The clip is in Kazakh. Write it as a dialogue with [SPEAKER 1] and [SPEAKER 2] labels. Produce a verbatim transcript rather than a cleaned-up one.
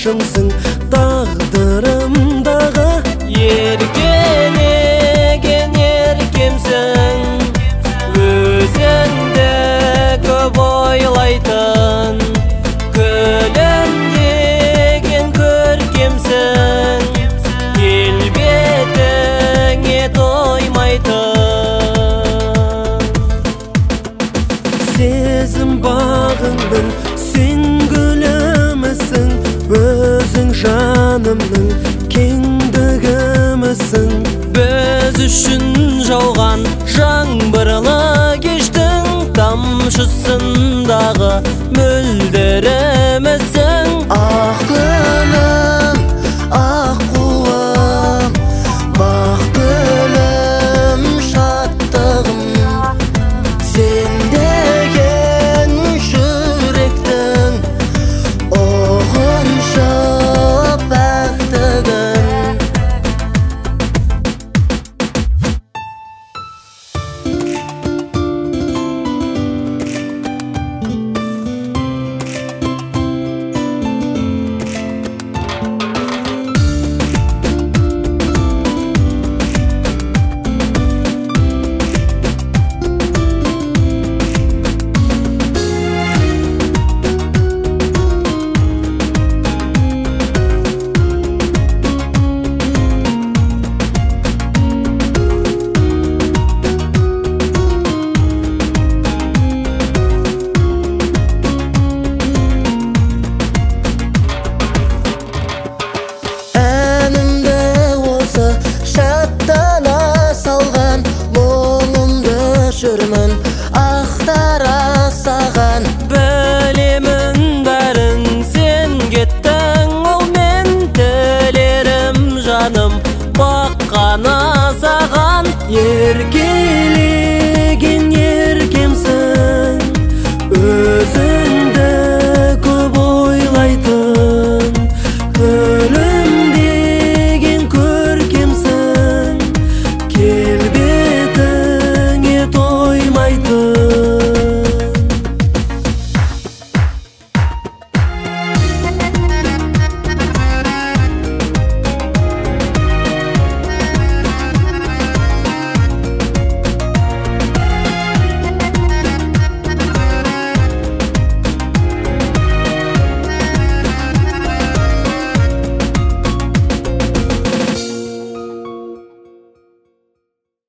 [SPEAKER 1] башымсың тағдырымдағы.
[SPEAKER 2] Еркелеген еркемсің, өзіңді көп ойлайтын. Күлімдеген көркемсің, келбетіңе тоймайтын.
[SPEAKER 1] Сезім бағыңның сен гүлімісің, өзің жанымның кеңдігімісің.
[SPEAKER 2] Біз үшін жауған жаңбырлы кештің тамшысындағы мөлдірімісің.
[SPEAKER 1] Ақ гүлім, ақ қуым, бақ гүлім, шаттығым. Сен деген жүректің оғыншы бақтығын. Жүрмін ақтара саған.
[SPEAKER 2] Білемін бәрін сен кеттің, ол мен тілерім жаным баққана саған.
[SPEAKER 1] Ерке